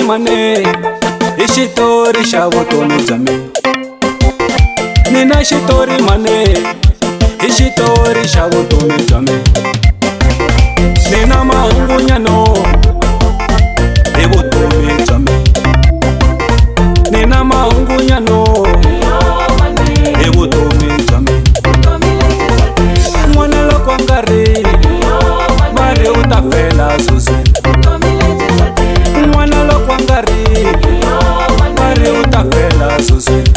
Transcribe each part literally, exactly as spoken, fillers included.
mane hi xitori xa vutomi bya mina. Nina xitori mane hi xitori xa vutomi bya mina. Nina mahungunyano hi vutomi bya mina. Nina mahungunyano hi vutomi bya mina. N'wana loko a nga ri va ri u ta fela suswini. N'wana loko a nga ri va ri u ta fela suswini.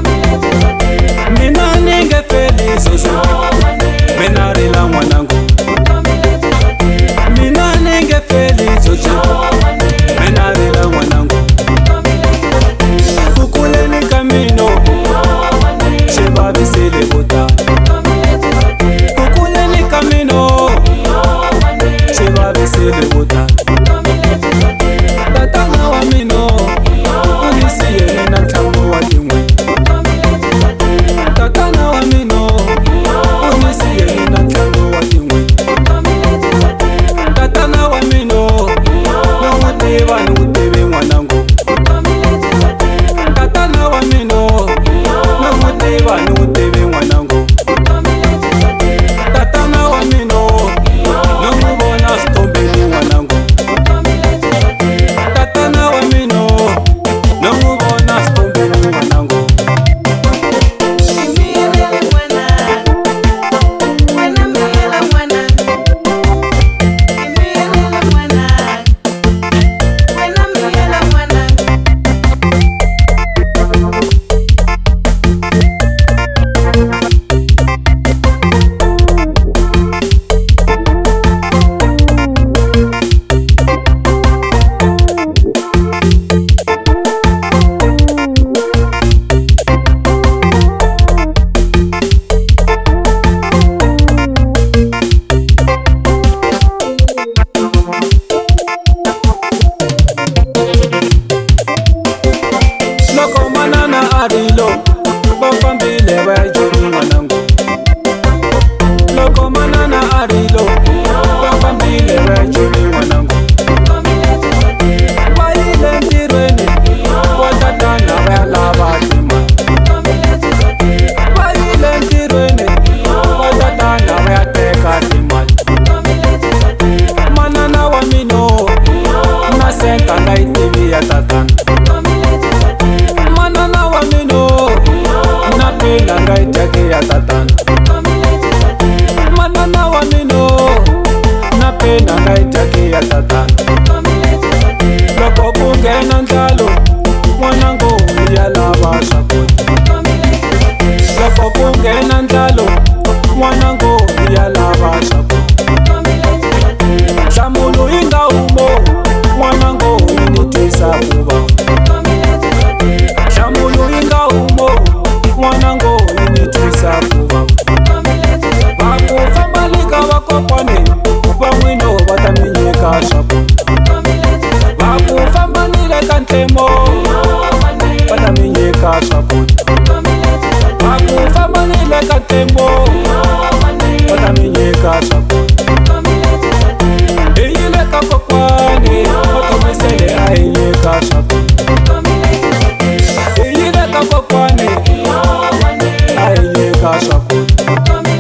Mina ni nge feli suswini, mina rila n'wanangu. Mina ni nge feli suswini, mina rila n'wanangu. Ku kuleni ka mina swi vavisile vo tala. Ku kuleni ka mina swi vavisile vo tala. Tatana wa mina u ni siyele na ntlhangu wa tin'wini. Tatana wa mina u ni siyele na ntlhangu wa tin'wini. Tatana wa mina no n'wi tiva ni n'wi tivi n'wanangu. Tatana wa mina no n'wi tiva ni n'wi tivi n'wanangu. Tatana wa mina no n'wi vona switombeni n'wanangu. Tatana wa mina no n'wi vona switombeni n'wanangu. Loko manana arilo va fambile va ya joni n'wanangu. Loko manana arilo va fambile va ya joni n'wanangu. Va yile ntirhweni va tatana va ya lava timali. Va yile ntirhweni va tatana va ya teka timali. Manana wa mina na senta nga yi tivi ya tatana. Manana wa mina na pila nga yi tyaki ya tatana. Manana wa mina na pila nga yi tyaki ya tatana. Loko ku nghena ndlalo n'wanangu ya lava swakudya. Loko ku nghena ndlalo n'wanangu ya lava swakudya. Nhlamulo yi nga humo n'wanangu yi ni twisa ku vava. Nhlamulo yi nga humo n'wanangu yi ni twisa ku vava. Va ku famba ni ka vakokwani va n'wina va ta mi nyika swakudya. Va ku famba ni le ka ntlemo va ta mi nyika swakudya. Va ku famba ni le ka ntlemo va ta mi nyika swakudya. Hi yile ka kokwani va tomisele a hi nyika swakudya. Hi yile ka kokwani a hi nyika swakudya.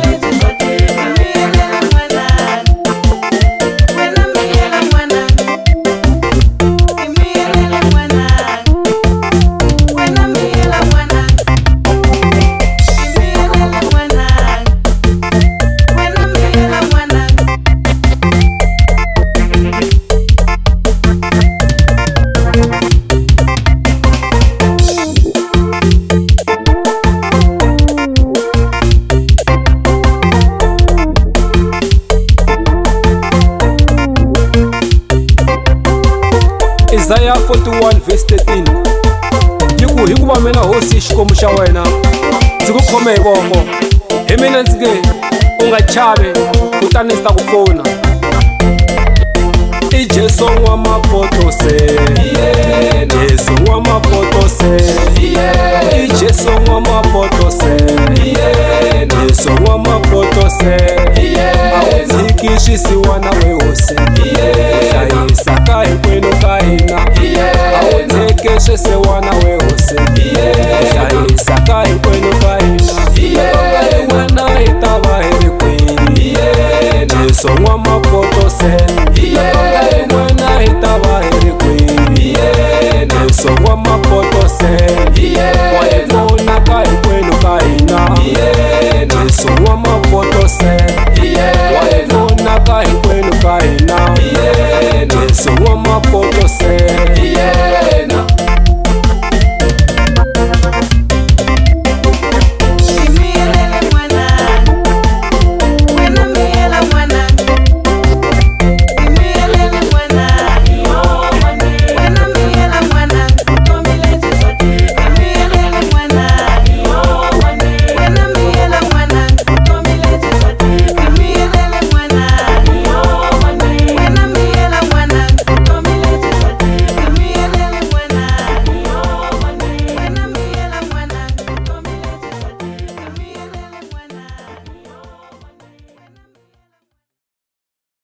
Isaiah forty-one verse thirteen yi ku hi ku va mina hosi xikwembu xa wena ndzi ku khome hi voko. Hi mina ndzi nge u nga chavi kutani ndzi ta ku pfuna. I Jesu n'wamapotose, Jesu n'wamapotose, I Jesu n'wamapotose, Jesu n'wamapotose. A wu tshiki swisiwana we hosi, hlayisa ka hinkwenu ka hina. keshe se wana we ose Isa kai kwenu kaina Wana itaba heri kwini Neso ngwa mapoto se